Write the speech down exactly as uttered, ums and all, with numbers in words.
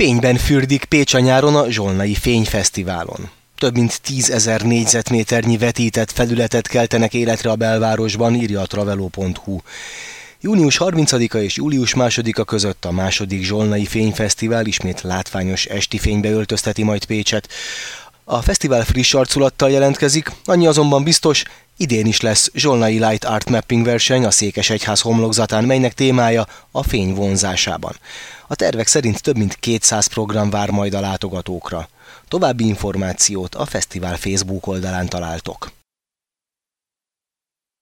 Fényben fürdik Pécs a nyáron a Zsolnai Fényfesztiválon. Több mint tízezer négyzetméternyi vetített felületet keltenek életre a belvárosban, írja a travelo pont hu. június harmincadika és július másodika között a második Zsolnai Fényfesztivál ismét látványos esti fénybe öltözteti majd Pécset. A fesztivál friss arculattal jelentkezik, annyi azonban biztos, idén is lesz Zsolnai Light Art Mapping verseny a Székesegyház homlokzatán, melynek témája a fény vonzásában. A tervek szerint több mint kétszáz program vár majd a látogatókra. További információt a fesztivál Facebook oldalán találtok.